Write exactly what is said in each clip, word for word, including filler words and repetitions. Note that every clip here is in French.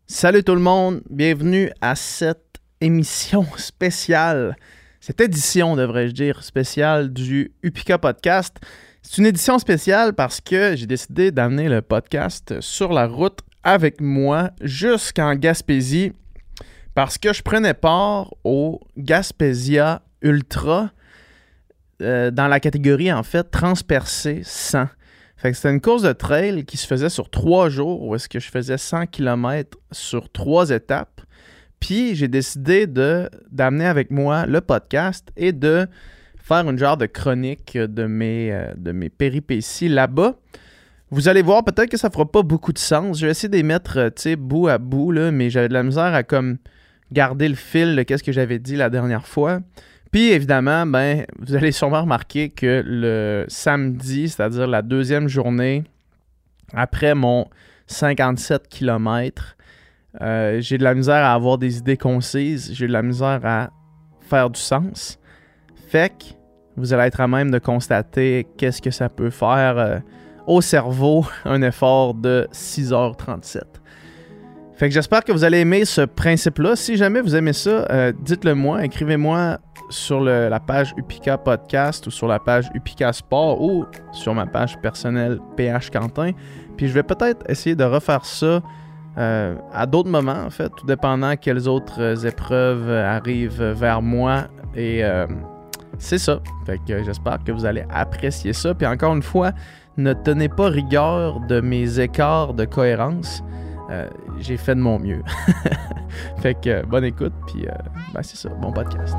Salut tout le monde, bienvenue à cette émission spéciale, cette édition devrais-je dire spéciale du Upika Podcast. C'est une édition spéciale parce que j'ai décidé d'amener le podcast sur la route avec moi jusqu'en Gaspésie parce que je prenais part au Gaspésia Ultra euh, dans la catégorie en fait transpercé cent. Fait que c'était une course de trail qui se faisait sur trois jours où est-ce que je faisais cent kilomètres sur trois étapes. Puis j'ai décidé de, d'amener avec moi le podcast et de faire une genre de chronique de mes, euh, de mes péripéties là-bas. Vous allez voir, peut-être que ça fera pas beaucoup de sens. Je vais essayer de les mettre euh, tu sais, bout à bout, là, mais j'avais de la misère à comme garder le fil de qu'est-ce que j'avais dit la dernière fois. Puis évidemment, ben, vous allez sûrement remarquer que le samedi, c'est-à-dire la deuxième journée, après mon cinquante-sept kilomètres, euh, j'ai de la misère à avoir des idées concises, j'ai de la misère à faire du sens. Fait que vous allez être à même de constater qu'est-ce que ça peut faire euh, au cerveau, un effort de six heures trente-sept. Fait que j'espère que vous allez aimer ce principe-là. Si jamais vous aimez ça, euh, dites-le moi, écrivez-moi sur le, la page Upika Podcast ou sur la page Upika Sport ou sur ma page personnelle P H Quentin. Puis je vais peut-être essayer de refaire ça euh, à d'autres moments, en fait, tout dépendant quelles autres épreuves arrivent vers moi. Et euh, c'est ça. Fait que j'espère que vous allez apprécier ça. Puis encore une fois, ne tenez pas rigueur de mes écarts de cohérence. Euh, j'ai fait de mon mieux. Fait que euh, bonne écoute, puis euh, ben c'est ça, bon podcast.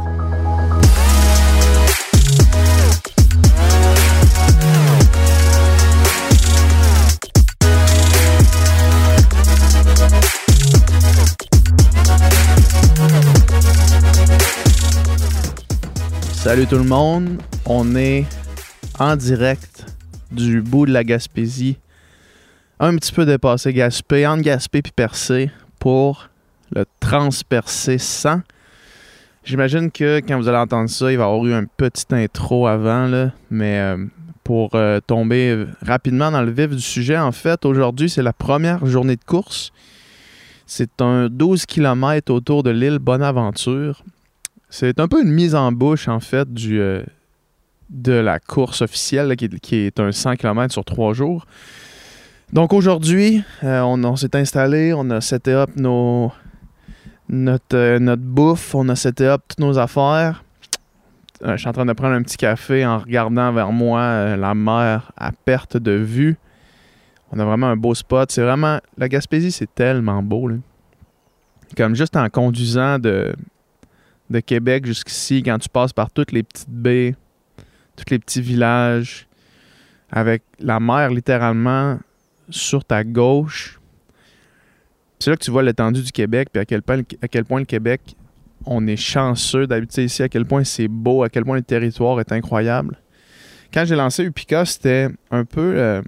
Salut tout le monde, on est en direct du bout de la Gaspésie. Un petit peu dépassé Gaspé, entre Gaspé et Percé pour le Transpercé cent. J'imagine que quand vous allez entendre ça, il va y avoir eu un petit intro avant, là, mais euh, pour euh, tomber rapidement dans le vif du sujet, en fait, aujourd'hui, c'est la première journée de course. C'est un douze kilomètres autour de l'île Bonaventure. C'est un peu une mise en bouche, en fait, du, euh, de la course officielle, là, qui, qui est un cent kilomètres sur trois jours. Donc aujourd'hui, euh, on, on s'est installé, on a seté up nos, notre, euh, notre bouffe, on a seté up toutes nos affaires. Euh, je suis en train de prendre un petit café en regardant vers moi euh, la mer à perte de vue. On a vraiment un beau spot. C'est vraiment... La Gaspésie, c'est tellement beau, là. Comme juste en conduisant de, de Québec jusqu'ici, quand tu passes par toutes les petites baies, tous les petits villages, avec la mer littéralement sur ta gauche. C'est là que tu vois l'étendue du Québec, puis à quel point, à quel point le Québec, on est chanceux d'habiter ici, à quel point c'est beau, à quel point le territoire est incroyable. Quand j'ai lancé Upika, c'était un peu euh,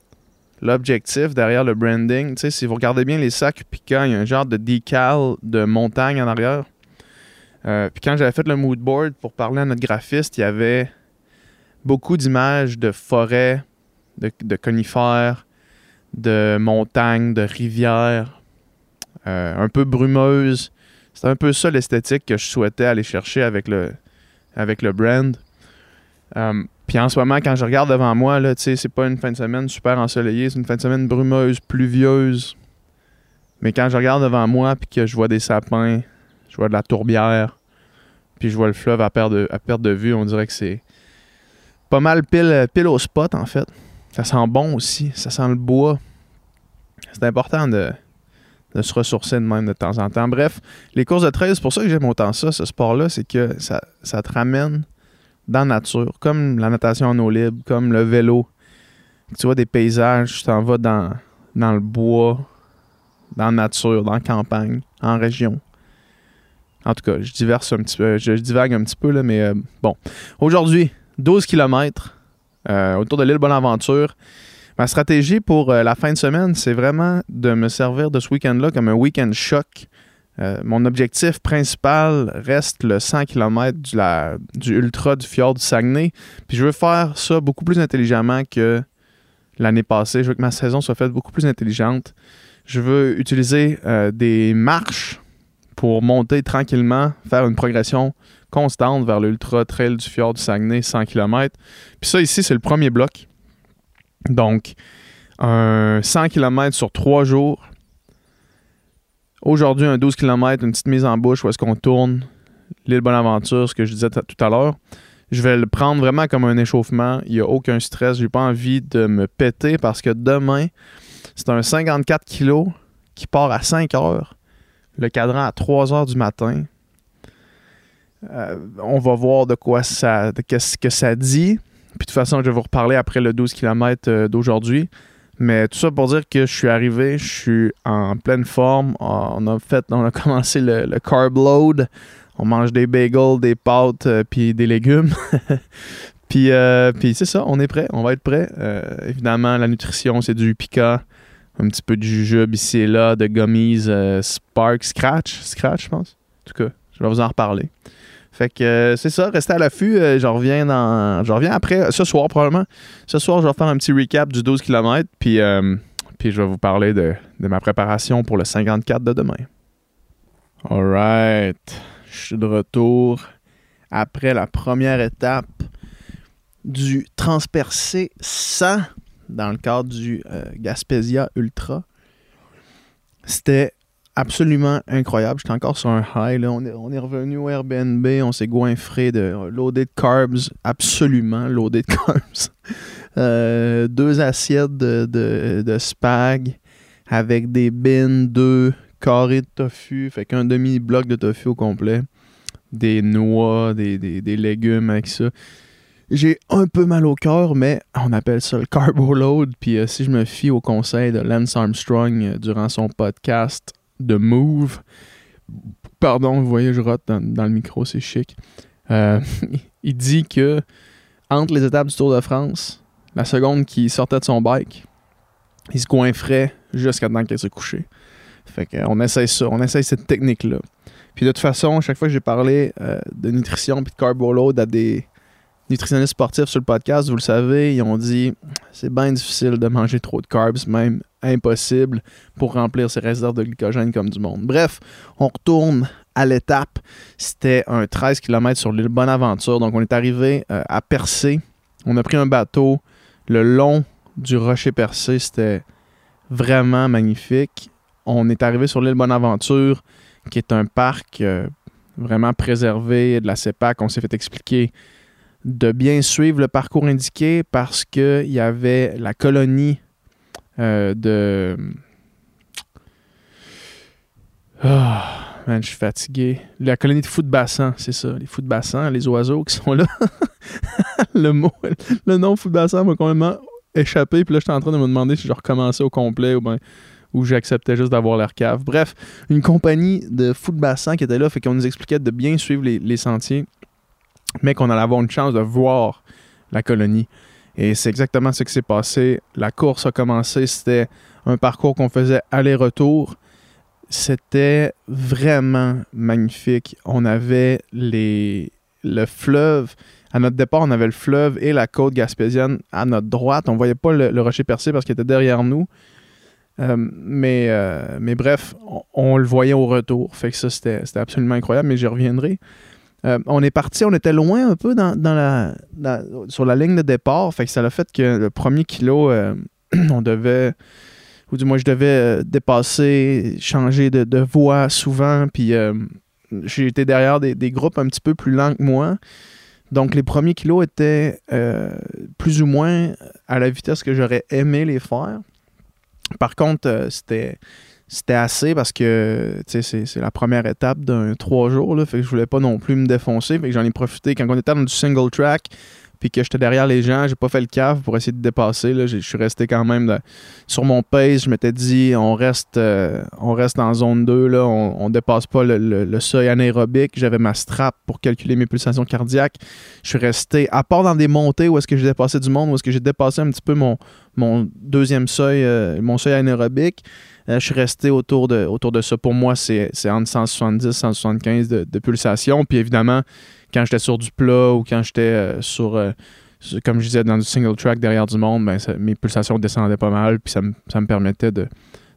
l'objectif derrière le branding. Tu sais, si vous regardez bien les sacs Upika, il y a un genre de decal de montagne en arrière. Euh, puis quand j'avais fait le mood board pour parler à notre graphiste, il y avait beaucoup d'images de forêts, de, de conifères, de montagnes, de rivières, euh, un peu brumeuses. C'est un peu ça l'esthétique que je souhaitais aller chercher avec le, avec le brand. Um, Puis en ce moment, quand je regarde devant moi, là, c'est pas une fin de semaine super ensoleillée, c'est une fin de semaine brumeuse, pluvieuse. Mais quand je regarde devant moi puis que je vois des sapins, je vois de la tourbière, puis je vois le fleuve à perte de, à perte de vue, on dirait que c'est pas mal pile, pile au spot, en fait. Ça sent bon aussi, ça sent le bois. C'est important de, de se ressourcer de même de temps en temps. Bref, les courses de trail, c'est pour ça que j'aime autant ça, ce sport-là, c'est que ça, ça te ramène dans la nature, comme la natation en eau libre, comme le vélo. Tu vois des paysages, tu t'en vas dans, dans le bois, dans la nature, dans la campagne, en région. En tout cas, je diverse un petit peu, je, je divague un petit peu, là, mais euh, bon. Aujourd'hui, douze kilomètres euh, autour de l'île Bonaventure. Ma stratégie pour euh, la fin de semaine, c'est vraiment de me servir de ce week-end-là comme un week-end choc. Euh, mon objectif principal reste le cent kilomètres du, la, du ultra du fjord du Saguenay. Puis je veux faire ça beaucoup plus intelligemment que l'année passée. Je veux que ma saison soit faite beaucoup plus intelligente. Je veux utiliser euh, des marches pour monter tranquillement, faire une progression constante vers l'Ultra Trail du Fjord du Saguenay, cent kilomètres. Puis ça, ici, c'est le premier bloc. Donc, un cent kilomètres sur trois jours. Aujourd'hui, un douze kilomètres, une petite mise en bouche où est-ce qu'on tourne l'île Bonaventure, ce que je disais t- tout à l'heure. Je vais le prendre vraiment comme un échauffement. Il n'y a aucun stress. Je n'ai pas envie de me péter parce que demain, c'est un cinquante-quatre kilos qui part à cinq heures. Le cadran à trois heures du matin. Euh, on va voir de quoi ça, de qu'est-ce que ça dit. Puis de toute façon, je vais vous reparler après le douze kilomètres d'aujourd'hui. Mais tout ça pour dire que je suis arrivé, je suis en pleine forme. On a fait, on a commencé le, le carb load. On mange des bagels, des pâtes, euh, puis des légumes. puis, euh, puis c'est ça, on est prêt, on va être prêt. Euh, évidemment, la nutrition, c'est du pica, un petit peu de jujube ici et là, de gummies, euh, Spark, Scratch, Scratch, je pense. En tout cas, je vais vous en reparler. Fait que euh, c'est ça, restez à l'affût. Euh, je reviens dans. Je reviens après, ce soir probablement. Ce soir, je vais faire un petit recap du douze kilomètres, puis, euh, puis je vais vous parler de, de ma préparation pour le cinquante-quatre de demain. Alright. Je suis de retour après la première étape du Transpercé cent dans le cadre du euh, Gaspésia Ultra. C'était absolument incroyable. J'étais encore sur un high. Là. On, est, on est revenu au Airbnb, on s'est goinfré de euh, loaded carbs, absolument loaded carbs. euh, deux assiettes de, de, de spag avec des bins, deux carré de tofu, fait qu'un demi-bloc de tofu au complet, des noix, des, des, des légumes avec ça. J'ai un peu mal au cœur, mais on appelle ça le carbo load. Puis euh, si je me fie au conseil de Lance Armstrong euh, durant son podcast The Move, pardon, vous voyez, je rote dans, dans le micro, c'est chic. Euh, il dit que entre les étapes du Tour de France, la seconde qu'il sortait de son bike, il se goinfrait jusqu'à temps qu'il se couché. Fait qu'on essaye ça, on essaye cette technique-là. Puis de toute façon, chaque fois que j'ai parlé euh, de nutrition et de carbo load à des nutritionnistes sportifs sur le podcast, vous le savez, ils ont dit c'est bien difficile de manger trop de carbs, même impossible pour remplir ses réserves de glycogène comme du monde. Bref, on retourne à l'étape. C'était un treize kilomètres sur l'île Bonaventure. Donc on est arrivé euh, à Percé. On a pris un bateau le long du Rocher Percé. C'était vraiment magnifique. On est arrivé sur l'île Bonaventure, qui est un parc euh, vraiment préservé de la CEPAC. On s'est fait expliquer de bien suivre le parcours indiqué parce qu'il y avait la colonie euh, de... Oh, man, je suis fatigué. La colonie de fous de bassin, c'est ça. Les fous de bassin, les oiseaux qui sont là. le mot, le nom fou de bassin m'a complètement échappé. Puis là, j'étais en train de me demander si je recommençais au complet ou bien... où j'acceptais juste d'avoir l'air cave. Bref, une compagnie de fous de bassin qui était là, fait qu'on nous expliquait de bien suivre les, les sentiers, mais qu'on allait avoir une chance de voir la colonie. Et c'est exactement ce qui s'est passé. La course a commencé, c'était un parcours qu'on faisait aller-retour. C'était vraiment magnifique. On avait les, le fleuve. À notre départ, on avait le fleuve et la côte gaspésienne à notre droite. On ne voyait pas le, le rocher percé parce qu'il était derrière nous. Euh, mais, euh, mais bref, on, on le voyait au retour. Fait que ça, c'était, c'était absolument incroyable, mais j'y reviendrai. Euh, on est parti, on était loin un peu dans, dans la, dans, sur la ligne de départ. Fait que ça a fait que le premier kilo, euh, on devait, ou du moins je devais euh, dépasser, changer de, de voie souvent. Puis euh, j'ai été derrière des, des groupes un petit peu plus lents que moi. Donc les premiers kilos étaient euh, plus ou moins à la vitesse que j'aurais aimé les faire. Par contre, euh, c'était, c'était assez parce que c'est, c'est la première étape d'un trois jours. Là, fait que je voulais pas non plus me défoncer. Fait que j'en ai profité quand on était dans du single track puis que j'étais derrière les gens. J'ai pas fait le cave pour essayer de dépasser. Là. Je suis resté quand même de, sur mon pace. Je m'étais dit on reste, euh, on reste en zone deux. Là. On, on dépasse pas le, le, le seuil anaérobique. J'avais ma strap pour calculer mes pulsations cardiaques. Je suis resté, à part dans des montées où est-ce que j'ai dépassé du monde, où est-ce que j'ai dépassé un petit peu mon, mon deuxième seuil, euh, mon seuil anaérobique. Euh, je suis resté autour de, autour de ça. Pour moi, c'est, c'est entre cent soixante-dix et cent soixante-quinze de, de pulsations. Puis évidemment, quand j'étais sur du plat ou quand j'étais euh, sur, euh, sur, comme je disais, dans du single track derrière du monde, ben, ça, mes pulsations descendaient pas mal. Puis ça me, ça me permettait de,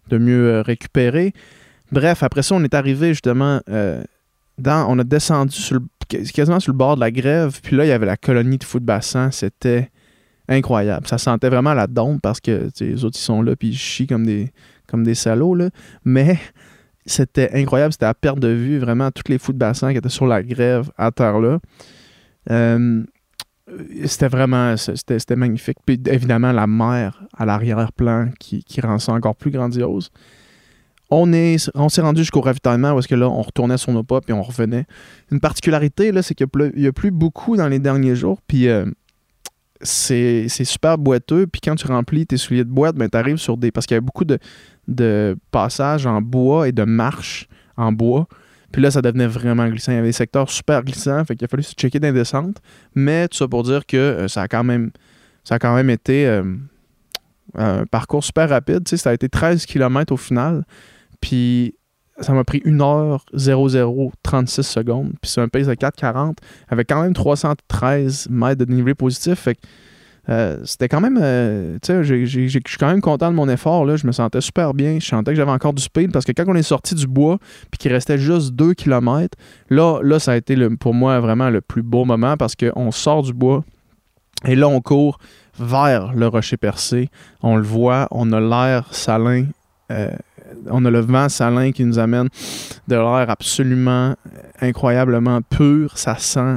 de mieux euh, récupérer. Bref, après ça, on est arrivé justement euh, dans... On a descendu sur le, quasiment sur le bord de la grève. Puis là, il y avait la colonie de foot-bassin. C'était incroyable. Ça sentait vraiment la dompe parce que les autres, ils sont là puis ils chient comme des, comme des salauds. Là. Mais c'était incroyable. C'était à perte de vue. Vraiment, tous les foot-bassins qui étaient sur la grève à terre là. Euh, c'était vraiment... C'était, c'était magnifique. Puis évidemment, la mer à l'arrière-plan qui, qui rend ça encore plus grandiose. On, est, on s'est rendu jusqu'au ravitaillement où est-ce que là, on retournait sur nos pas puis on revenait. Une particularité, là, c'est qu'il n'y a, a plus beaucoup dans les derniers jours. Puis... Euh, C'est, c'est super boiteux, puis quand tu remplis tes souliers de boîte, ben t'arrives sur des... Parce qu'il y avait beaucoup de, de passages en bois et de marches en bois. Puis là, ça devenait vraiment glissant. Il y avait des secteurs super glissants, fait qu'il a fallu se checker dans les descentes. Mais tout ça pour dire que euh, ça a quand même ça a quand même été euh, un parcours super rapide. Tu sais, ça a été treize kilomètres au final. Puis ça m'a pris une heure zéro zéro trente-six secondes. Puis c'est un pace de quatre quarante avec quand même trois cent treize mètres de dénivelé positif. Fait que euh, c'était quand même... Euh, tu sais, j'ai, j'ai, je suis quand même content de mon effort. Là. Je me sentais super bien. Je sentais que j'avais encore du speed parce que quand on est sorti du bois puis qu'il restait juste deux kilomètres, là, là, ça a été le, pour moi vraiment le plus beau moment parce qu'on sort du bois et là, on court vers le rocher percé. On le voit, on a l'air salin. Euh, on a le vent salin qui nous amène de l'air absolument incroyablement pur. Ça sent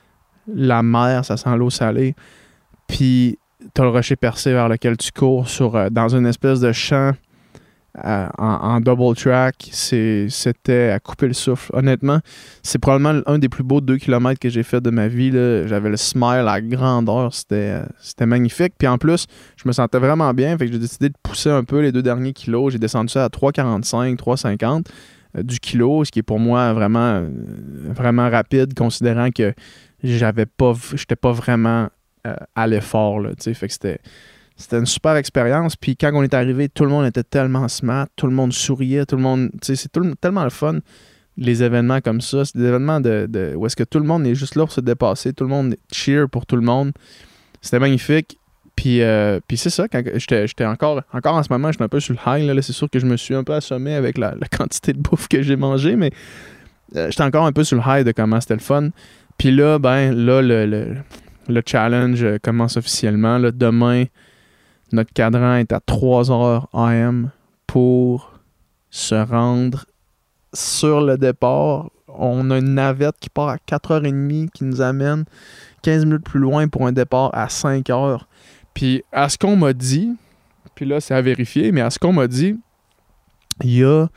la mer, ça sent l'eau salée. Puis tu as le rocher percé vers lequel tu cours sur, euh, dans une espèce de champ euh, en, en double track. C'est, c'était à couper le souffle. Honnêtement, c'est probablement un des plus beaux deux kilomètres que j'ai fait de ma vie. Là. J'avais le smile à grandeur. C'était, euh, c'était magnifique. Puis en plus, je me sentais vraiment bien. Fait que j'ai décidé de pousser un peu les deux derniers kilos. J'ai descendu ça à trois quarante-cinq, trois cinquante euh, du kilo, ce qui est pour moi vraiment, euh, vraiment rapide, considérant que j'avais pas, j'étais pas vraiment euh, à l'effort. Là, fait que c'était... C'était une super expérience. Puis quand on est arrivé, tout le monde était tellement smart, tout le monde souriait, tout le monde. Tu sais, c'est tout, tellement le fun, les événements comme ça. C'est des événements de, de, où est-ce que tout le monde est juste là pour se dépasser, tout le monde cheer pour tout le monde. C'était magnifique. Puis, euh, puis c'est ça, quand j'étais, j'étais encore, encore en ce moment, j'étais un peu sur le high. Là, là, c'est sûr que je me suis un peu assommé avec la, la quantité de bouffe que j'ai mangé, mais euh, j'étais encore un peu sur le high de comment c'était le fun. Puis là, ben, là, le, le, le challenge commence officiellement. Là, demain, notre cadran est à trois heures A M pour se rendre sur le départ. On a une navette qui part à quatre heures trente qui nous amène quinze minutes plus loin pour un départ à cinq heures. Puis à ce qu'on m'a dit, puis là c'est à vérifier, mais à ce qu'on m'a dit, il y a...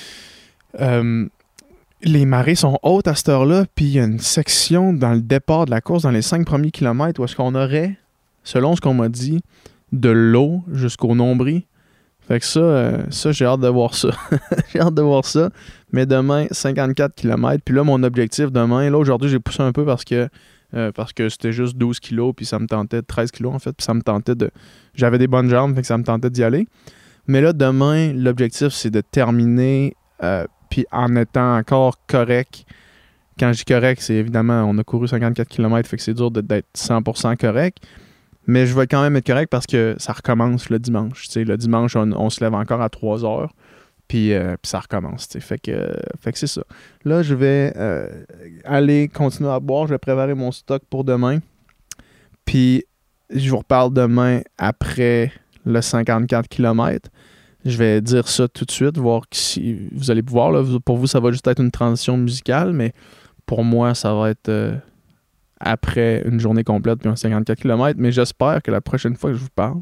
Euh, les marées sont hautes à cette heure-là, puis il y a une section dans le départ de la course, dans les cinq premiers kilomètres, où est-ce qu'on aurait, selon ce qu'on m'a dit, de l'eau jusqu'au nombril. Fait que ça, euh, ça j'ai hâte de voir ça. j'ai hâte de voir ça. Mais demain, cinquante-quatre kilomètres. Puis là, mon objectif demain, là, aujourd'hui, j'ai poussé un peu parce que euh, parce que c'était juste douze kilos, puis ça me tentait, treize kilos en fait, puis ça me tentait de... J'avais des bonnes jambes, fait que ça me tentait d'y aller. Mais là, demain, l'objectif, c'est de terminer, euh, puis en étant encore correct. Quand je dis correct, c'est évidemment, on a couru cinquante-quatre kilomètres, fait que c'est dur de, d'être cent pour cent correct. Mais je vais quand même être correct parce que ça recommence le dimanche. T'sais. Le dimanche, on, on se lève encore à trois heures. Puis, euh, puis ça recommence. Fait que, euh, fait que c'est ça. Là, je vais euh, aller continuer à boire. Je vais préparer mon stock pour demain. Puis je vous reparle demain après le cinquante-quatre kilomètres. Je vais dire ça tout de suite, voir si vous allez pouvoir. Là, pour vous, ça va juste être une transition musicale. Mais pour moi, ça va être... Euh, après une journée complète puis un cinquante-quatre kilomètres, mais j'espère que la prochaine fois que je vous parle,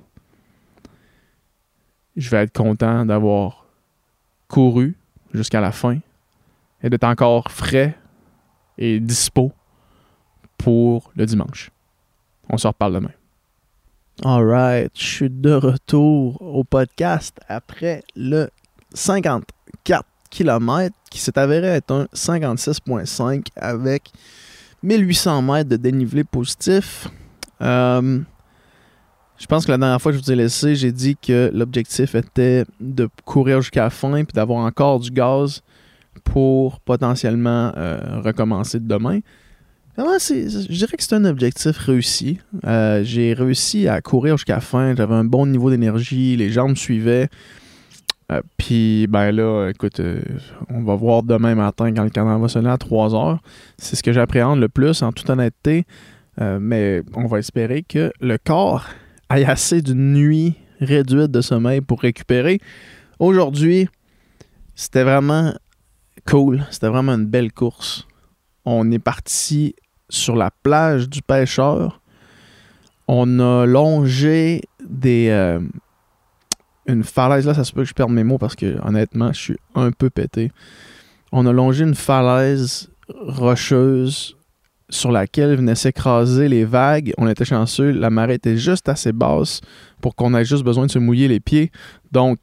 je vais être content d'avoir couru jusqu'à la fin et d'être encore frais et dispo pour le dimanche. On se reparle demain. Alright, je suis de retour au podcast après le cinquante-quatre kilomètres qui s'est avéré être un cinquante-six virgule cinq avec mille huit cents mètres de dénivelé positif. Euh, je pense que la dernière fois que je vous ai laissé, j'ai dit que l'objectif était de courir jusqu'à la fin et d'avoir encore du gaz pour potentiellement euh, recommencer demain. Vraiment, c'est, je dirais que c'est un objectif réussi. Euh, j'ai réussi à courir jusqu'à la fin. J'avais un bon niveau d'énergie. Les jambes me suivaient. Euh, Puis, ben là, écoute, euh, on va voir demain matin quand le cadran va sonner à trois heures. C'est ce que j'appréhende le plus, en toute honnêteté. Euh, mais on va espérer que le corps ait assez d'une nuit réduite de sommeil pour récupérer. Aujourd'hui, c'était vraiment cool. C'était vraiment une belle course. On est parti sur la plage du Pêcheur. On a longé des... Euh, une falaise. Là, ça se peut que je perde mes mots parce que, honnêtement, je suis un peu pété. On a longé une falaise rocheuse sur laquelle venaient s'écraser les vagues. On était chanceux. La marée était juste assez basse pour qu'on ait juste besoin de se mouiller les pieds. Donc...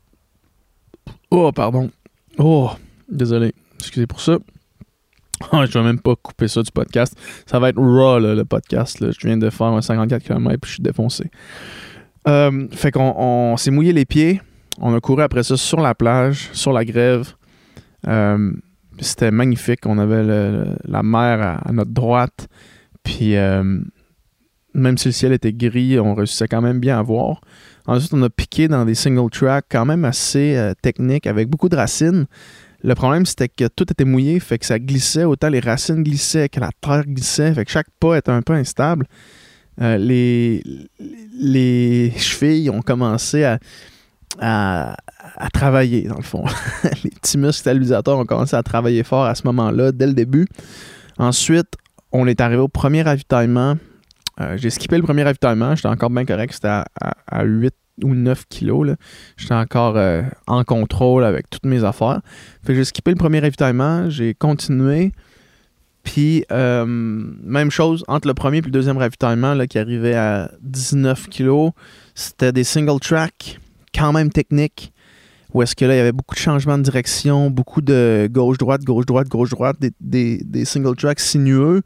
Oh, pardon. Oh, désolé. Excusez pour ça. Oh, je vais même pas couper ça du podcast. Ça va être raw, là, le podcast. Là. Je viens de faire un cinquante-quatre kilomètres puis je suis défoncé. Euh, fait qu'on on s'est mouillé les pieds. On a couru après ça sur la plage, sur la grève. Euh, c'était magnifique. On avait le, le, la mer à, à notre droite. Puis, euh, même si le ciel était gris, on réussissait quand même bien à voir. Ensuite, on a piqué dans des single tracks quand même assez euh, techniques avec beaucoup de racines. Le problème, c'était que tout était mouillé, fait que ça glissait. Autant les racines glissaient que la terre glissait. Fait que chaque pas était un peu instable. Euh, les, les chevilles ont commencé à, à, à travailler, dans le fond. Les petits muscles stabilisateurs ont commencé à travailler fort à ce moment-là, dès le début. Ensuite, on est arrivé au premier ravitaillement. Euh, j'ai skippé le premier ravitaillement. J'étais encore bien correct. C'était à, à, à huit ou neuf kilos. Là. J'étais encore euh, en contrôle avec toutes mes affaires. Fait que j'ai skippé le premier ravitaillement. J'ai continué. Puis, euh, même chose, entre le premier et le deuxième ravitaillement là, qui arrivait à dix-neuf kilos, c'était des single track, quand même techniques, où est-ce que là, il y avait beaucoup de changements de direction, beaucoup de gauche-droite, gauche-droite, gauche-droite, des, des, des single tracks sinueux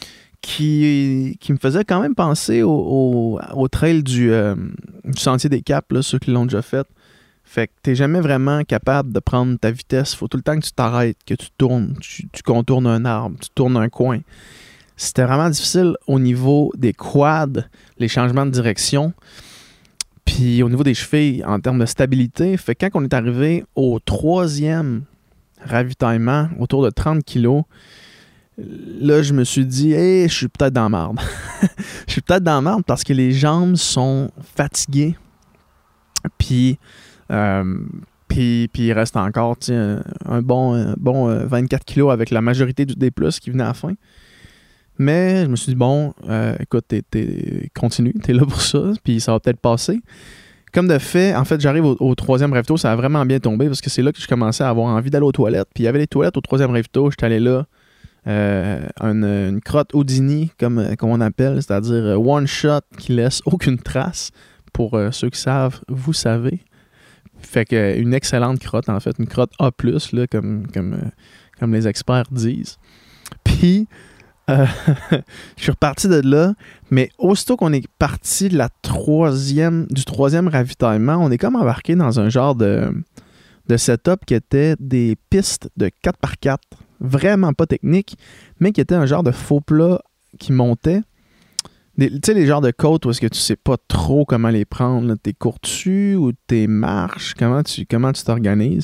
qui, qui me faisaient quand même penser au, au, au trail du, euh, du Sentier des Caps, là, ceux qui l'ont déjà fait. Fait que t'es jamais vraiment capable de prendre ta vitesse. Faut tout le temps que tu t'arrêtes, que tu tournes, tu, tu contournes un arbre, tu tournes un coin. C'était vraiment difficile au niveau des quads, les changements de direction. Puis au niveau des chevilles, en termes de stabilité. Fait que quand on est arrivé au troisième ravitaillement, autour de trente kilos, là, je me suis dit, hey, je suis peut-être dans la marde. Je suis peut-être dans la marde parce que les jambes sont fatiguées. Puis... Euh, puis, puis il reste encore un, un bon, un bon euh, vingt-quatre kilos avec la majorité du D plus qui venait à la fin. Mais je me suis dit, bon, euh, écoute, t'es, t'es, continue, t'es là pour ça, puis ça va peut-être passer. Comme de fait, en fait, j'arrive au, au troisième ravito, ça a vraiment bien tombé parce que c'est là que je commençais à avoir envie d'aller aux toilettes. Puis il y avait les toilettes au troisième ravito, j'étais allé là, euh, une, une crotte Houdini, comme, comme on appelle, c'est-à-dire one shot qui laisse aucune trace. Pour euh, ceux qui savent, vous savez. Fait que une excellente crotte, en fait, une crotte A plus, là, comme, comme, euh, comme les experts disent. Puis, euh, je suis reparti de là, mais aussitôt qu'on est parti de la troisième, du troisième ravitaillement, on est comme embarqué dans un genre de, de setup qui était des pistes de quatre par quatre, vraiment pas techniques, mais qui était un genre de faux plat qui montait. Tu sais, les genres de côtes où est-ce que tu sais pas trop comment les prendre, là, t'es cours dessus ou t'es marches, comment tu comment tu t'organises.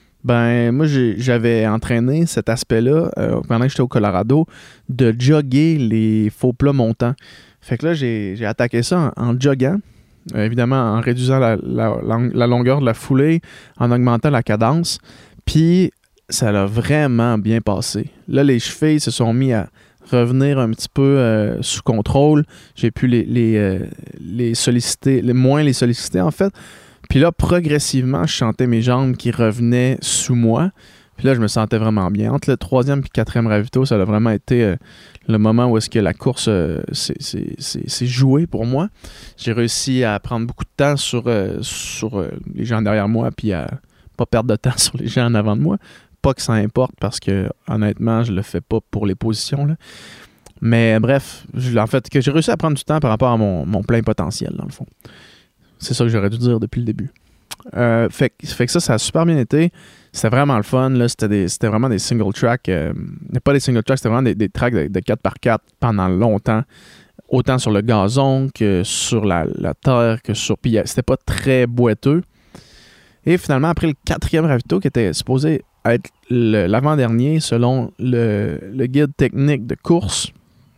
Ben, moi, j'ai, j'avais entraîné cet aspect-là euh, pendant que j'étais au Colorado, de jogger les faux plats montants. Fait que là, j'ai, j'ai attaqué ça en, en joguant, euh, évidemment en réduisant la, la, la, la longueur de la foulée, en augmentant la cadence. Puis, ça l'a vraiment bien passé. Là, les chevilles se sont mis à revenir un petit peu euh, sous contrôle. J'ai pu les, les, euh, les solliciter, les, moins les solliciter en fait. Puis là, progressivement, je sentais mes jambes qui revenaient sous moi. Puis là, je me sentais vraiment bien. Entre le troisième et le quatrième ravito, ça a vraiment été euh, le moment où est-ce que la course euh, s'est, s'est, s'est, s'est jouée pour moi. J'ai réussi à prendre beaucoup de temps sur, euh, sur euh, les gens derrière moi puis à pas perdre de temps sur les gens en avant de moi. Pas que ça importe parce que honnêtement je le fais pas pour les positions là. Mais bref, je, en fait que j'ai réussi à prendre du temps par rapport à mon, mon plein potentiel dans le fond. C'est ça que j'aurais dû dire depuis le début. Euh, fait, fait que ça, ça a super bien été. C'était vraiment le fun là. C'était, des, c'était vraiment des single tracks. Euh, pas des single tracks, c'était vraiment des, des tracks de, de quatre par quatre pendant longtemps. Autant sur le gazon que sur la, la terre que sur. Puis c'était pas très boiteux. Et finalement, après le quatrième ravito, qui était supposé être le, l'avant-dernier selon le, le guide technique de course,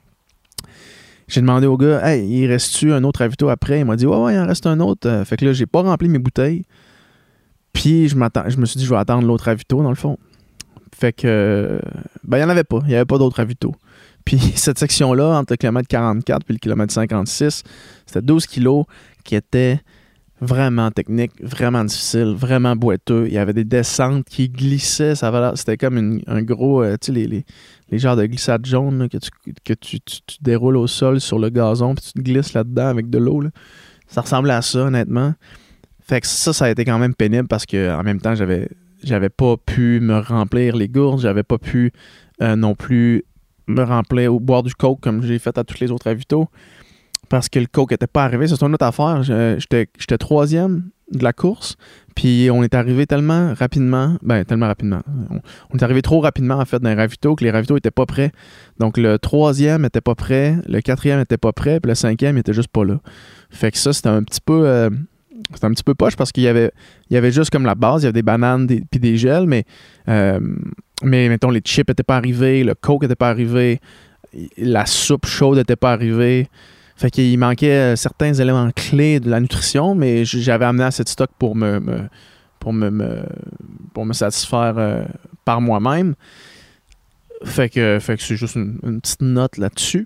j'ai demandé au gars, « Hey, il reste-tu un autre ravito après? » Il m'a dit, « Ouais, ouais, il en reste un autre. » Fait que là, j'ai pas rempli mes bouteilles. Puis je, je me suis dit, je vais attendre l'autre ravito, dans le fond. Fait que, ben, il n'y en avait pas. Il n'y avait pas d'autres ravito. Puis cette section-là, entre le kilomètre quarante-quatre et le kilomètre cinquante-six, c'était douze kilos qui étaient vraiment techniques, vraiment difficiles, vraiment boiteux. Il y avait des descentes qui glissaient. Ça avait l'air, c'était comme une, un gros, euh, tu sais, les, les, les genres de glissades jaunes là, que, tu, que tu, tu, tu déroules au sol sur le gazon puis tu te glisses là-dedans avec de l'eau. Là. Ça ressemblait à ça, honnêtement. Fait que ça, ça a été quand même pénible parce que en même temps, j'avais, j'avais pas pu me remplir les gourdes. J'avais pas pu euh, non plus me remplir ou boire du coke comme j'ai fait à tous les autres ravitaux parce que le coke n'était pas arrivé. C'est une autre affaire. J'étais, j'étais troisième de la course, puis on est arrivé tellement rapidement, ben tellement rapidement, on, on est arrivé trop rapidement en fait dans les ravitaux que les ravitaux n'étaient pas prêts. Donc le troisième n'était pas prêt, le quatrième n'était pas prêt, puis le cinquième n'était juste pas là. Fait que ça, c'était un petit peu... Euh, C'était un petit peu poche parce qu'il y avait, il y avait juste comme la base, il y avait des bananes des, puis des gels, mais, euh, mais mettons, les chips n'étaient pas arrivés, le coke n'était pas arrivé, la soupe chaude n'était pas arrivée. Fait qu'il manquait certains éléments clés de la nutrition, mais j'avais amené assez de stock pour me, me, pour me, me, pour me satisfaire euh, par moi-même. Fait que, fait que c'est juste une, une petite note là-dessus.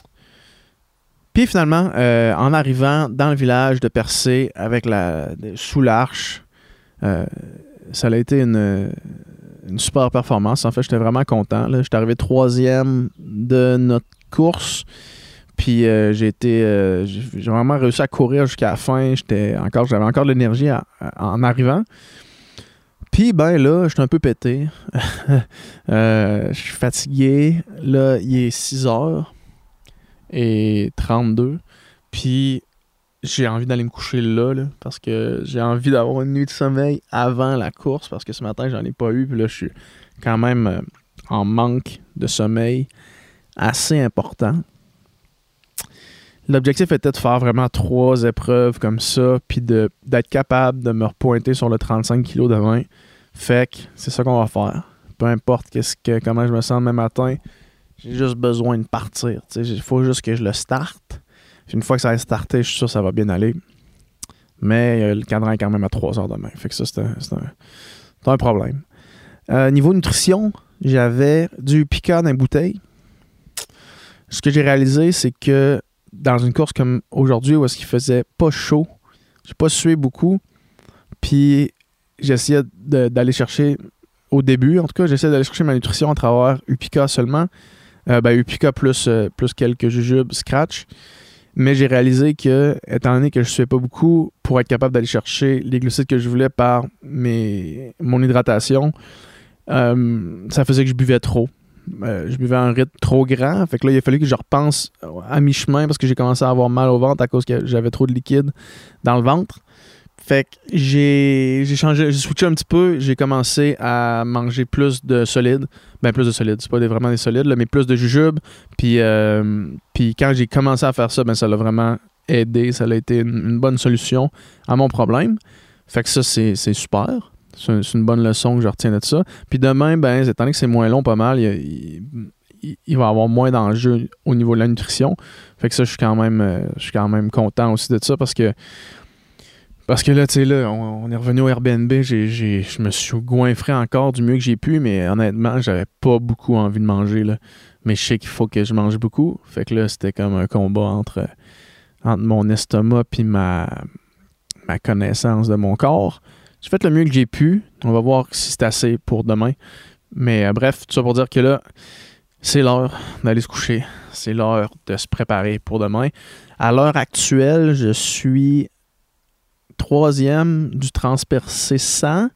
Puis finalement, euh, en arrivant dans le village de Percé, avec la, sous l'arche, euh, ça a été une, une super performance. En fait, j'étais vraiment content. Là. J'étais arrivé troisième de notre course. Puis euh, j'ai été, euh, j'ai vraiment réussi à courir jusqu'à la fin. J'étais encore, j'avais encore de l'énergie à, à, en arrivant. Puis ben là, j'étais un peu pété. euh, je suis fatigué. Là, il est six heures. Et trente-deux. Puis j'ai envie d'aller me coucher là, là parce que j'ai envie d'avoir une nuit de sommeil avant la course parce que ce matin, j'en ai pas eu. Puis là, je suis quand même euh, en manque de sommeil assez important. L'objectif était de faire vraiment trois épreuves comme ça puis de, d'être capable de me repointer sur le trente-cinq kilos de vin. Fait que c'est ça qu'on va faire. Peu importe qu'est-ce que, comment je me sens demain matin, j'ai juste besoin de partir. Il faut juste que je le starte. Puis une fois que ça va starter, je suis sûr que ça va bien aller. Mais euh, le cadran est quand même à trois heures demain. Fait que ça, c'est un, c'est un, c'est un problème. Euh, niveau nutrition, j'avais du piquant dans les bouteilles. Ce que j'ai réalisé, c'est que dans une course comme aujourd'hui, où est-ce qu'il faisait pas chaud, j'ai pas sué beaucoup, puis j'essayais de, d'aller chercher, au début, en tout cas, j'essayais d'aller chercher ma nutrition à travers Upica seulement. Euh, ben, Upica plus, euh, plus quelques jujubes scratch. Mais j'ai réalisé que, étant donné que je ne suais pas beaucoup, pour être capable d'aller chercher les glucides que je voulais par mes, mon hydratation, euh, ça faisait que je buvais trop. Euh, je buvais à un rythme trop grand. Fait que là, il a fallu que je repense à mi-chemin parce que j'ai commencé à avoir mal au ventre à cause que j'avais trop de liquide dans le ventre. Fait que j'ai, j'ai changé, j'ai switché un petit peu. J'ai commencé à manger plus de solides. Ben, plus de solides. C'est pas des, vraiment des solides, là, mais plus de jujubes. Puis, euh, puis quand j'ai commencé à faire ça, ben, ça l'a vraiment aidé. Ça a été une, une bonne solution à mon problème. Fait que ça, c'est, c'est super. C'est, c'est une bonne leçon que je retiens de ça. Puis demain, ben, étant donné que c'est moins long pas mal, il, il, il va y avoir moins d'enjeux au niveau de la nutrition. Fait que ça, je suis quand même, euh, je suis quand même content aussi de ça parce que Parce que là, tu sais, là, on, on est revenu au Airbnb, j'ai, j'ai, je me suis goinfré encore du mieux que j'ai pu, mais honnêtement, j'avais pas beaucoup envie de manger, là. Mais je sais qu'il faut que je mange beaucoup. Fait que là, c'était comme un combat entre, entre mon estomac puis ma, ma connaissance de mon corps. J'ai fait le mieux que j'ai pu. On va voir si c'est assez pour demain. Mais euh, bref, tout ça pour dire que là, c'est l'heure d'aller se coucher. C'est l'heure de se préparer pour demain. À l'heure actuelle, je suis troisième du transpercé cent.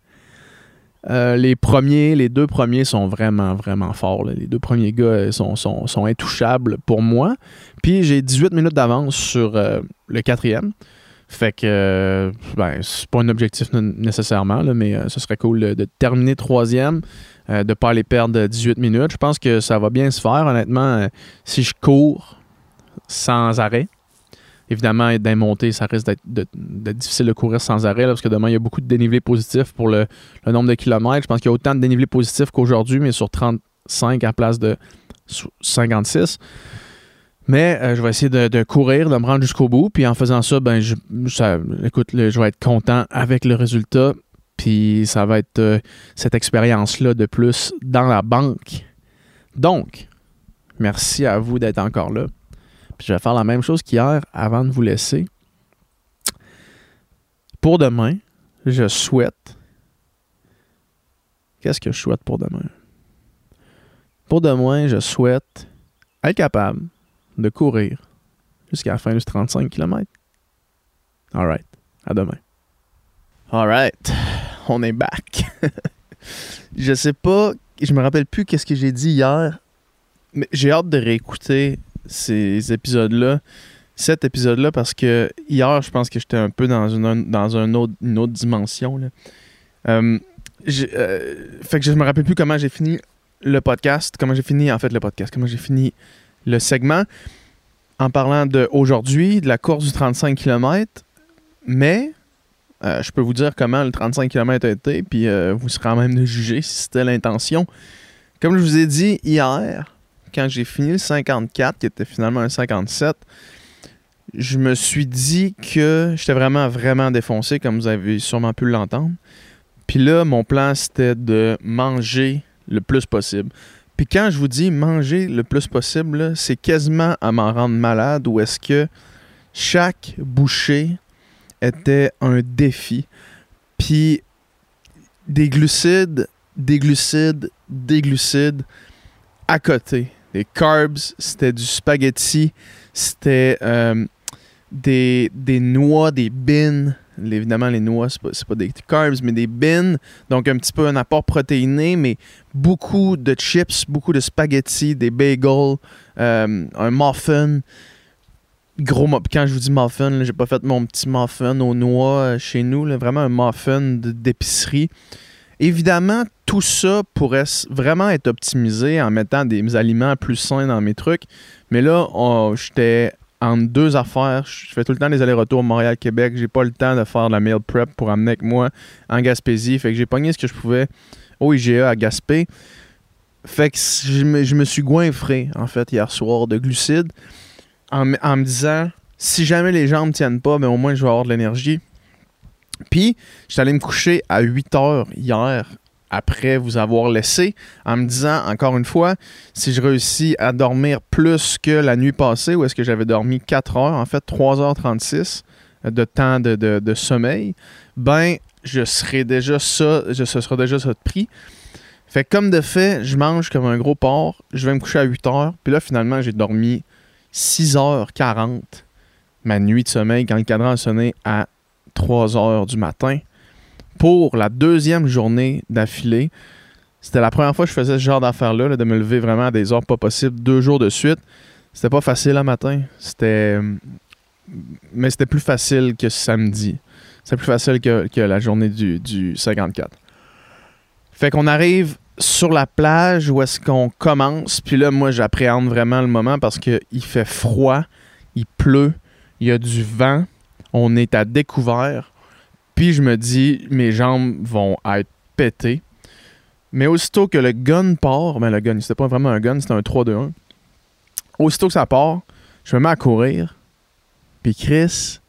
Euh, les premiers, les deux premiers sont vraiment, vraiment forts. Là. Les deux premiers gars sont, sont, sont intouchables pour moi. Puis j'ai dix-huit minutes d'avance sur euh, le quatrième. Fait que, euh, ben, c'est pas un objectif nécessairement, là, mais euh, ce serait cool de, de terminer troisième, euh, de pas aller perdre dix-huit minutes. Je pense que ça va bien se faire, honnêtement. Euh, si je cours sans arrêt, évidemment, dans les montées, ça risque d'être, de, d'être difficile de courir sans arrêt, là, parce que demain, il y a beaucoup de dénivelé positif pour le, le nombre de kilomètres. Je pense qu'il y a autant de dénivelé positif qu'aujourd'hui, mais sur trente-cinq à la place de cinquante-six. Mais euh, je vais essayer de, de courir, de me rendre jusqu'au bout. Puis en faisant ça, ben, je, ça, écoute, le, je vais être content avec le résultat. Puis ça va être euh, cette expérience-là de plus dans la banque. Donc, merci à vous d'être encore là. Puis je vais faire la même chose qu'hier avant de vous laisser. Pour demain, je souhaite... Qu'est-ce que je souhaite pour demain? Pour demain, je souhaite être capable de courir jusqu'à la fin du trente-cinq kilomètres. All right. À demain. All right. On est back. Je sais pas, je me rappelle plus qu'est-ce que j'ai dit hier, mais j'ai hâte de réécouter ces épisodes-là, cet épisode-là, parce que hier, je pense que j'étais un peu dans une, dans un autre, une autre dimension. Là. Euh, j'ai, euh, fait que je me rappelle plus comment j'ai fini le podcast, comment j'ai fini, en fait, le podcast, comment j'ai fini le segment en parlant d'aujourd'hui, de la course du trente-cinq kilomètres, mais euh, je peux vous dire comment le trente-cinq kilomètres a été, puis euh, vous serez quand même de juger si c'était l'intention. Comme je vous ai dit hier, quand j'ai fini le cinquante-quatre, qui était finalement un cinquante-sept, je me suis dit que j'étais vraiment, vraiment défoncé, comme vous avez sûrement pu l'entendre. Puis là, mon plan, c'était de manger le plus possible. Puis quand je vous dis manger le plus possible, là, c'est quasiment à m'en rendre malade, ou est-ce que chaque bouchée était un défi. Puis des glucides, des glucides, des glucides à côté. Des carbs, c'était du spaghetti, c'était euh, des, des noix, des beans. Évidemment, les noix, c'est pas, c'est pas des carbs, mais des beans. Donc, un petit peu un apport protéiné, mais beaucoup de chips, beaucoup de spaghetti, des bagels, euh, un muffin. Gros, quand je vous dis muffin, là, j'ai pas fait mon petit muffin aux noix euh, chez nous. Là, vraiment un muffin de, d'épicerie. Évidemment, tout ça pourrait vraiment être optimisé en mettant des aliments plus sains dans mes trucs. Mais là, oh, j'étais entre deux affaires. Je fais tout le temps des allers-retours Montréal-Québec. J'ai pas le temps de faire de la meal prep pour amener avec moi en Gaspésie. Fait que j'ai pogné ce que je pouvais au I G A à Gaspé. Fait que je me, je me suis goinfré, en fait, hier soir de glucides en, en me disant, si jamais les jambes tiennent pas, ben au moins je vais avoir de l'énergie. Puis, j'étais allé me coucher à huit heures hier, après vous avoir laissé, en me disant, encore une fois, si je réussis à dormir plus que la nuit passée, où est-ce que j'avais dormi quatre heures, en fait trois heures trente-six de temps de, de, de sommeil, ben, je serai déjà ça, je, ce sera déjà ça de prix. Fait que comme de fait, je mange comme un gros porc, je vais me coucher à huit heures, puis là, finalement, j'ai dormi six heures quarante ma nuit de sommeil quand le cadran a sonné à trois heures du matin pour la deuxième journée d'affilée. C'était la première fois que je faisais ce genre d'affaires-là, là, de me lever vraiment à des heures pas possibles, deux jours de suite. C'était pas facile le matin. C'était... Mais c'était plus facile que samedi. C'était plus facile que, que la journée du, du cinquante-quatre. Fait qu'on arrive sur la plage où est-ce qu'on commence. Puis là, moi, j'appréhende vraiment le moment parce qu'il fait froid, il pleut, il y a du vent, on est à découvert. Puis je me dis, mes jambes vont être pétées. Mais aussitôt que le gun part, ben le gun, c'était pas vraiment un gun, c'était un trois deux un. Aussitôt que ça part, je me mets à courir. Puis Chris,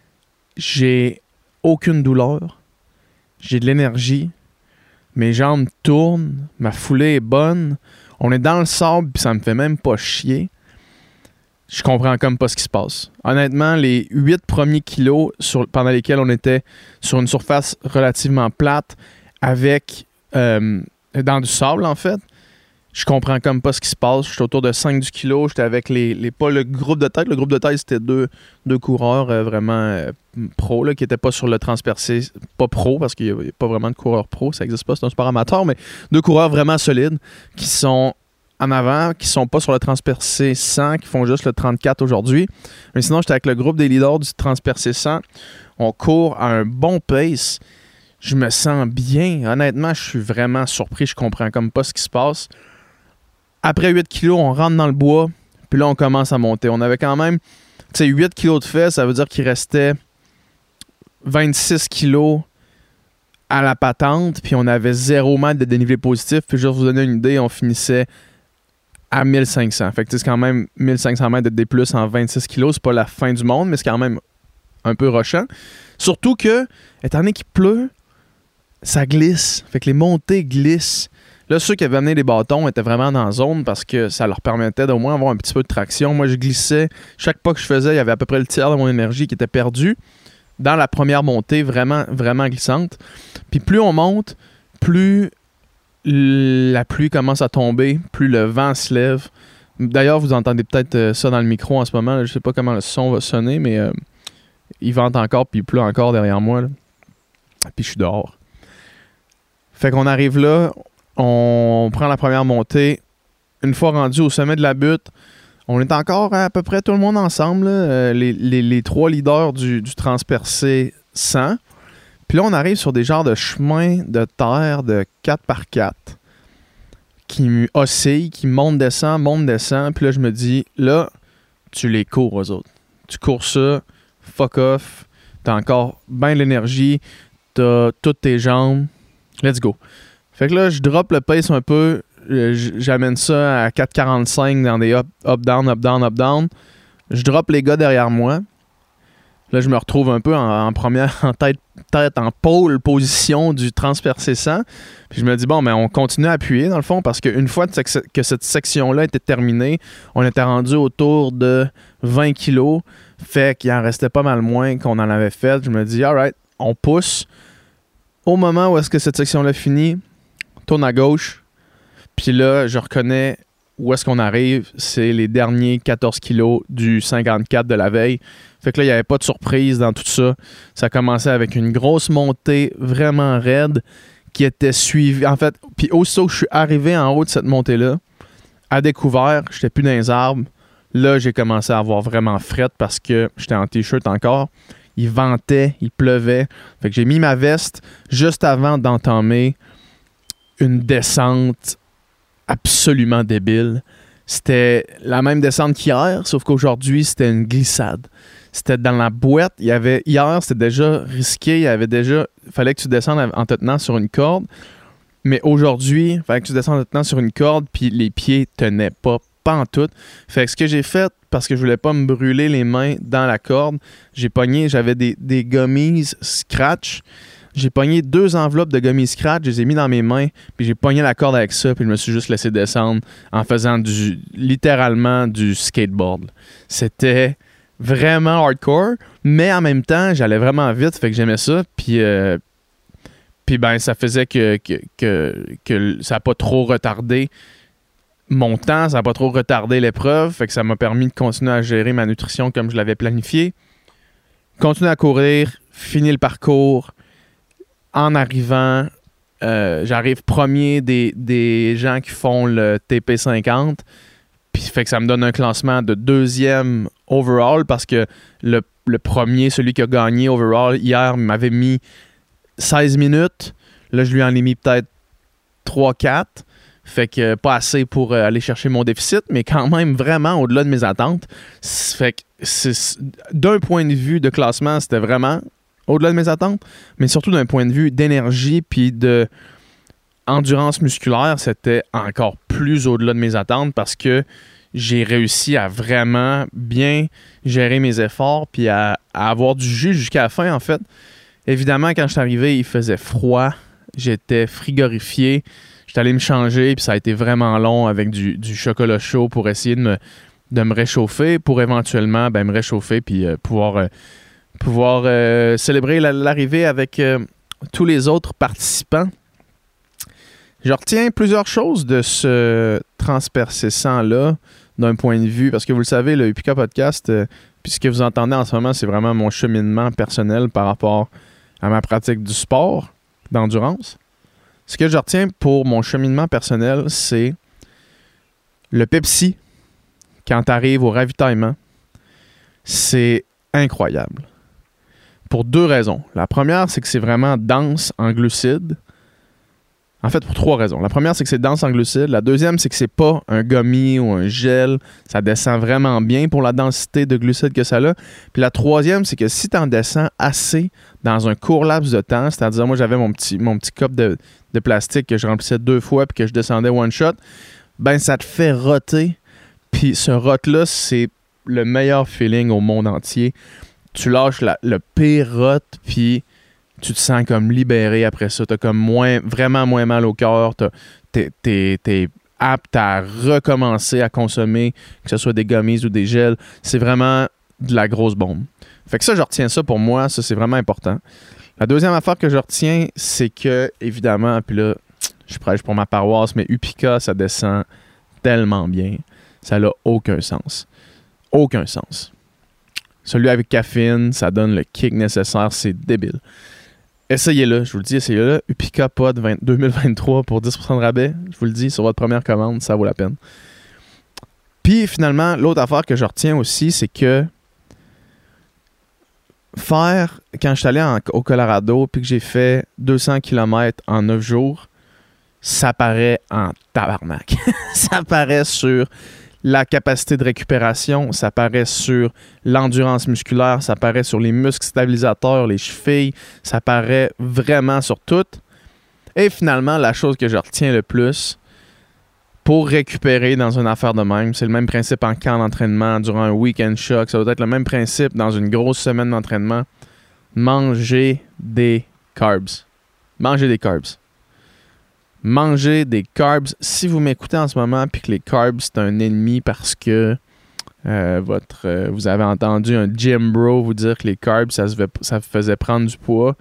j'ai aucune douleur. J'ai de l'énergie. Mes jambes tournent. Ma foulée est bonne. On est dans le sable, puis ça me fait même pas chier. Je comprends comme pas ce qui se passe. Honnêtement, les huit premiers kilos sur, pendant lesquels on était sur une surface relativement plate, avec euh, dans du sable, en fait, je comprends comme pas ce qui se passe. Je suis autour de cinq du kilo. J'étais avec les, les... Pas le groupe de tête. Le groupe de tête, c'était deux, deux coureurs euh, vraiment euh, pro, là, qui n'étaient pas sur le transpercé. Pas pro, parce qu'il n'y a, a pas vraiment de coureurs pro. Ça n'existe pas, c'est un sport amateur. Mais deux coureurs vraiment solides qui sont en avant, qui sont pas sur le transpercé cent, qui font juste le trente-quatre aujourd'hui. Mais sinon, j'étais avec le groupe des leaders du transpercé cent. On court à un bon pace. Je me sens bien. Honnêtement, je suis vraiment surpris. Je comprends comme pas ce qui se passe. Après huit kilos, on rentre dans le bois, puis là, on commence à monter. On avait quand même sais, huit kilos de fait, ça veut dire qu'il restait vingt-six kilos à la patente, puis on avait zéro mètre de dénivelé positif. Puis juste vous donner une idée, on finissait à mille cinq cents. Fait que c'est quand même mille cinq cents mètres de D plus en vingt-six kilos. C'est pas la fin du monde, mais c'est quand même un peu rushant. Surtout que, étant donné qu'il pleut, ça glisse. Fait que les montées glissent. Là, ceux qui avaient amené les bâtons étaient vraiment dans la zone parce que ça leur permettait d'au moins avoir un petit peu de traction. Moi, je glissais. Chaque pas que je faisais, il y avait à peu près le tiers de mon énergie qui était perdu dans la première montée, vraiment, vraiment glissante. Puis plus on monte, plus la pluie commence à tomber, plus le vent se lève. D'ailleurs, vous entendez peut-être ça dans le micro en ce moment. Là. Je sais pas comment le son va sonner, mais euh, il vente encore puis il pleut encore derrière moi. Là. Puis je suis dehors. Fait qu'on arrive là, on prend la première montée. Une fois rendu au sommet de la butte, on est encore à peu près tout le monde ensemble, là, les, les, les trois leaders du, du transpercé cent. Puis là, on arrive sur des genres de chemins de terre de quatre par quatre qui oscillent, qui montent, descendent, montent, descendent. Puis là, je me dis, là, tu les cours aux autres. Tu cours ça, fuck off, t'as encore bien de l'énergie, t'as toutes tes jambes, let's go. Fait que là, je drop le pace un peu, j'amène ça à quatre quarante-cinq dans des up, up, down, up, down, up, down. Je drop les gars derrière moi. Là, je me retrouve un peu en, en première, en tête, tête, en pôle position du transpercé cent. Puis je me dis, bon, mais on continue à appuyer, dans le fond, parce qu'une fois que cette section-là était terminée, on était rendu autour de vingt kilos. Fait qu'il en restait pas mal moins qu'on en avait fait. Je me dis, alright, on pousse. Au moment où est-ce que cette section-là finit, on tourne à gauche. Puis là, je reconnais où est-ce qu'on arrive. C'est les derniers quatorze kilos du cinquante-quatre de la veille. Fait que là, il n'y avait pas de surprise dans tout ça. Ça commençait avec une grosse montée vraiment raide qui était suivie. En fait, puis aussitôt que je suis arrivé en haut de cette montée-là, à découvert, j'étais plus dans les arbres. Là, j'ai commencé à avoir vraiment frette parce que j'étais en t-shirt encore. Il ventait, il pleuvait. Fait que j'ai mis ma veste juste avant d'entamer une descente absolument débile. C'était la même descente qu'hier, sauf qu'aujourd'hui, c'était une glissade. C'était dans la boîte. Il y avait, hier, c'était déjà risqué. Il y avait déjà... Il fallait que tu descendes en te tenant sur une corde. Mais aujourd'hui, il fallait que tu descendes en te tenant sur une corde, puis les pieds tenaient pas, pas en tout. Fait que ce que j'ai fait, parce que je voulais pas me brûler les mains dans la corde, j'ai pogné, j'avais des, des gummies scratch. J'ai pogné deux enveloppes de gummies scratch, je les ai mis dans mes mains, puis j'ai pogné la corde avec ça, puis je me suis juste laissé descendre en faisant du littéralement du skateboard. C'était vraiment hardcore, mais en même temps, j'allais vraiment vite, fait que j'aimais ça, puis euh, puis ben ça faisait que, que, que, que ça n'a pas trop retardé mon temps, ça n'a pas trop retardé l'épreuve, fait que ça m'a permis de continuer à gérer ma nutrition comme je l'avais planifié. Continuer à courir, finir le parcours. En arrivant, euh, j'arrive premier des, des gens qui font le T P cinquante. Puis fait que ça me donne un classement de deuxième overall parce que le, le premier, celui qui a gagné overall hier, m'avait mis seize minutes. Là, je lui en ai mis peut-être trois quatre. Fait que pas assez pour euh, aller chercher mon déficit, mais quand même vraiment au-delà de mes attentes. Fait que c'est, d'un point de vue de classement, c'était vraiment au-delà de mes attentes, mais surtout d'un point de vue d'énergie puis de endurance musculaire, c'était encore plus au-delà de mes attentes parce que j'ai réussi à vraiment bien gérer mes efforts puis à, à avoir du jus jusqu'à la fin, en fait. Évidemment, quand je suis arrivé, il faisait froid. J'étais frigorifié. J'étais allé me changer puis ça a été vraiment long avec du, du chocolat chaud pour essayer de me, de me réchauffer pour éventuellement ben, me réchauffer puis euh, pouvoir... Euh, pouvoir euh, célébrer l'arrivée avec euh, tous les autres participants. Je retiens plusieurs choses de ce transpercé cent-là d'un point de vue, parce que vous le savez, le Upika Podcast, euh, puis ce que vous entendez en ce moment, c'est vraiment mon cheminement personnel par rapport à ma pratique du sport, d'endurance. Ce que je retiens pour mon cheminement personnel, c'est le Pepsi, quand tu arrives au ravitaillement, c'est incroyable. Pour deux raisons. La première, c'est que c'est vraiment dense en glucides. En fait, pour trois raisons. La première, c'est que c'est dense en glucides. La deuxième, c'est que c'est pas un gummy ou un gel. Ça descend vraiment bien pour la densité de glucides que ça a. Puis la troisième, c'est que si tu en descends assez dans un court laps de temps, c'est-à-dire moi, j'avais mon petit, mon petit cup de, de plastique que je remplissais deux fois puis que je descendais one shot, ben ça te fait roter. Puis ce rot-là, c'est le meilleur feeling au monde entier. Tu lâches la, le pire rot, puis tu te sens comme libéré après ça. Tu as comme moins, vraiment moins mal au cœur. Tu es apte à recommencer à consommer, que ce soit des gummies ou des gels. C'est vraiment de la grosse bombe. Fait que ça, je retiens ça pour moi. Ça, c'est vraiment important. La deuxième affaire que je retiens, c'est que, évidemment, puis là, je prêche pour ma paroisse, mais Upica, ça descend tellement bien. Ça n'a aucun sens. Aucun sens. Celui avec caféine, ça donne le kick nécessaire. C'est débile. Essayez-le, je vous le dis, essayez-le. Upica Pod deux mille vingt-trois pour dix pour cent de rabais. Je vous le dis, sur votre première commande, ça vaut la peine. Puis finalement, l'autre affaire que je retiens aussi, c'est que faire, quand je suis allé en, au Colorado puis que j'ai fait deux cents kilomètres en neuf jours, ça paraît en tabarnak. Ça paraît sur la capacité de récupération, ça paraît sur l'endurance musculaire, ça paraît sur les muscles stabilisateurs, les chevilles, ça paraît vraiment sur tout. Et finalement, la chose que je retiens le plus pour récupérer dans une affaire de même, c'est le même principe en camp d'entraînement, durant un week-end shock, ça doit être le même principe dans une grosse semaine d'entraînement. Manger des carbs. Manger des carbs. Manger des carbs. Si vous m'écoutez en ce moment puis que les carbs, c'est un ennemi parce que euh, votre, euh, vous avez entendu un gym bro vous dire que les carbs, ça, se fait, ça faisait prendre du poids,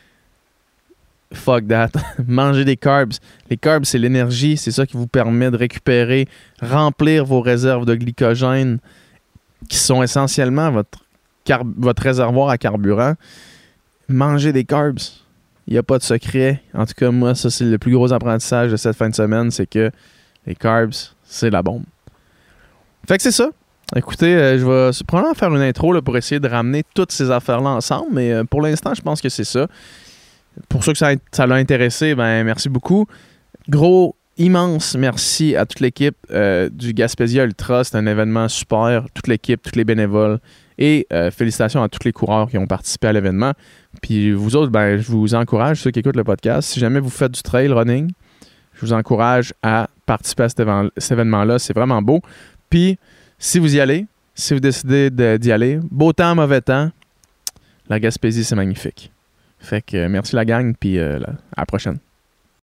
fuck that. Mangez des carbs. Les carbs, c'est l'énergie. C'est ça qui vous permet de récupérer, remplir vos réserves de glycogène qui sont essentiellement votre, car- votre réservoir à carburant. Mangez des carbs. Il n'y a pas de secret. En tout cas, moi, ça, c'est le plus gros apprentissage de cette fin de semaine, c'est que les carbs, c'est la bombe. Fait que c'est ça. Écoutez, euh, je vais probablement faire une intro là, pour essayer de ramener toutes ces affaires-là ensemble, mais euh, pour l'instant, je pense que c'est ça. Pour ceux que ça, ça l'a intéressé, ben merci beaucoup. Gros, immense merci à toute l'équipe euh, du Gaspésia Ultra. C'est un événement super. Toute l'équipe, tous les bénévoles. Et euh, félicitations à tous les coureurs qui ont participé à l'événement. Puis vous autres, ben, je vous encourage, ceux qui écoutent le podcast, si jamais vous faites du trail running, je vous encourage à participer à cet, évén- cet événement-là. C'est vraiment beau. Puis, si vous y allez, si vous décidez de, d'y aller, beau temps, mauvais temps, la Gaspésie, c'est magnifique. Fait que euh, merci la gang, puis euh, à la prochaine.